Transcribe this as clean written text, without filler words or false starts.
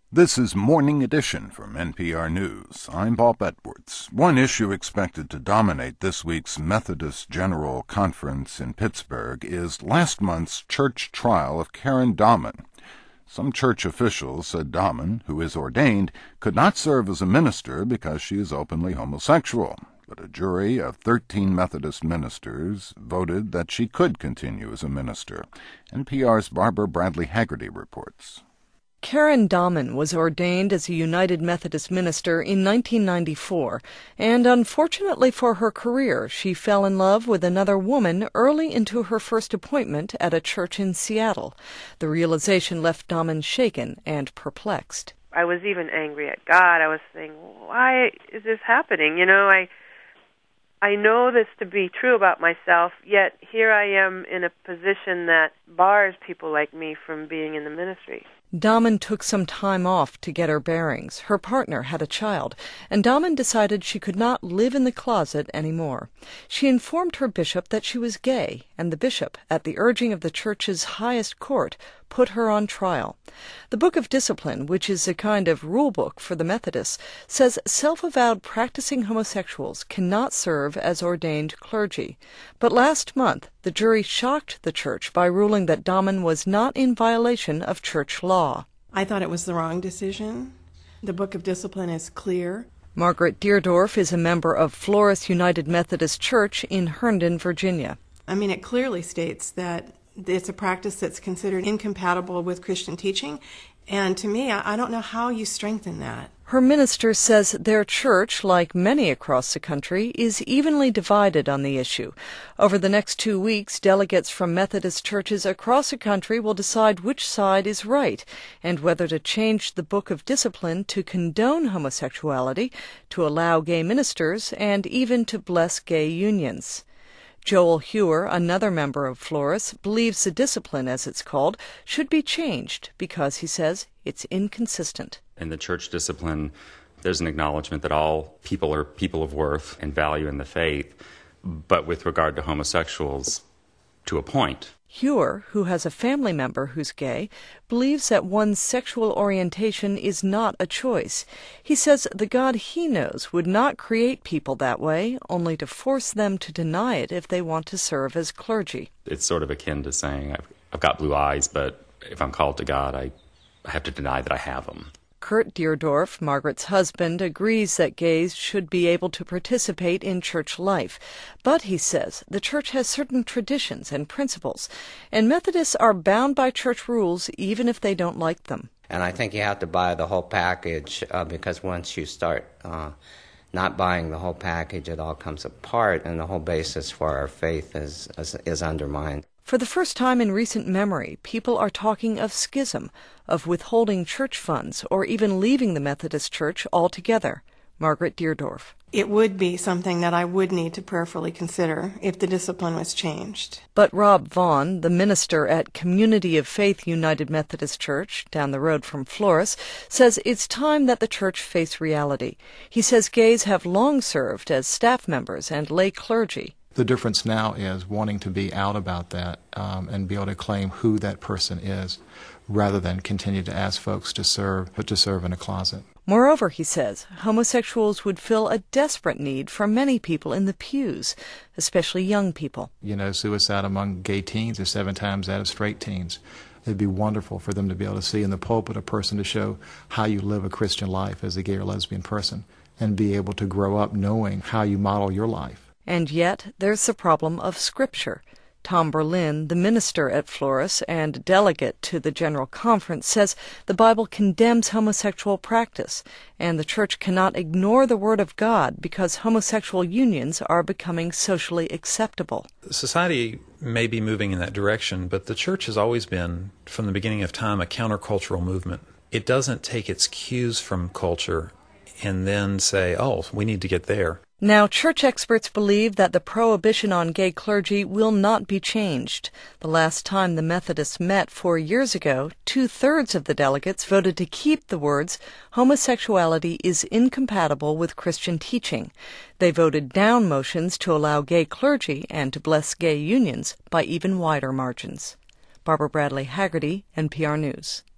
This is Morning Edition from NPR News. I'm Bob Edwards. One issue expected to dominate this week's Methodist General Conference in Pittsburgh is last month's church trial of Karen Dahman. Some church officials said Dahman, who is ordained, could not serve as a minister because she is openly homosexual. But a jury of 13 Methodist ministers voted that she could continue as a minister. NPR's Barbara Bradley Haggerty reports. Karen Dahman was ordained as a United Methodist minister in 1994, and unfortunately for her career, she fell in love with another woman early into her first appointment at a church in Seattle. The realization left Dahman shaken and perplexed. I was even angry at God. I was saying, why is this happening? I know this to be true about myself, yet here I am in a position that bars people like me from being in the ministry. Dahman took some time off to get her bearings. Her partner had a child, and Dahman decided she could not live in the closet anymore. She informed her bishop that she was gay, and the bishop, at the urging of the church's highest court, put her on trial. The Book of Discipline, which is a kind of rule book for the Methodists, says self-avowed practicing homosexuals cannot serve as ordained clergy. But last month, the jury shocked the church by ruling that Dahman was not in violation of church law. I thought it was the wrong decision. The Book of Discipline is clear. Margaret Deerdorf is a member of Flores United Methodist Church in Herndon, Virginia. It clearly states that it's a practice that's considered incompatible with Christian teaching, and to me, I don't know how you strengthen that. Her minister says their church, like many across the country, is evenly divided on the issue. Over the next 2 weeks, delegates from Methodist churches across the country will decide which side is right and whether to change the Book of Discipline to condone homosexuality, to allow gay ministers, and even to bless gay unions. Joel Hewer, another member of Flores, believes the discipline, as it's called, should be changed because, he says, it's inconsistent. In the church discipline, there's an acknowledgement that all people are people of worth and value in the faith, but with regard to homosexuals, to a point. Hewer, who has a family member who's gay, believes that one's sexual orientation is not a choice. He says the God he knows would not create people that way, only to force them to deny it if they want to serve as clergy. It's sort of akin to saying, I've got blue eyes, but if I'm called to God, I have to deny that I have them. Kurt Deerdorf, Margaret's husband, agrees that gays should be able to participate in church life. But, he says, the church has certain traditions and principles, and Methodists are bound by church rules even if they don't like them. And I think you have to buy the whole package because once you start not buying the whole package, it all comes apart, and the whole basis for our faith is undermined. For the first time in recent memory, people are talking of schism, of withholding church funds, or even leaving the Methodist Church altogether. Margaret Deerdorf. It would be something that I would need to prayerfully consider if the discipline was changed. But Rob Vaughn, the minister at Community of Faith United Methodist Church, down the road from Flores, says it's time that the church face reality. He says gays have long served as staff members and lay clergy. The difference now is wanting to be out about that and be able to claim who that person is, rather than continue to ask folks to serve in a closet. Moreover, he says, homosexuals would fill a desperate need for many people in the pews, especially young people. Suicide among gay teens is 7 times that of straight teens. It'd be wonderful for them to be able to see in the pulpit a person to show how you live a Christian life as a gay or lesbian person, and be able to grow up knowing how you model your life. And yet, there's the problem of Scripture. Tom Berlin, the minister at Flores and delegate to the General Conference, says the Bible condemns homosexual practice, and the church cannot ignore the Word of God because homosexual unions are becoming socially acceptable. Society may be moving in that direction, but the church has always been, from the beginning of time, a countercultural movement. It doesn't take its cues from culture and then say, oh, we need to get there. Now, church experts believe that the prohibition on gay clergy will not be changed. The last time the Methodists met 4 years ago, 2/3 of the delegates voted to keep the words, homosexuality is incompatible with Christian teaching. They voted down motions to allow gay clergy and to bless gay unions by even wider margins. Barbara Bradley Haggerty, NPR News.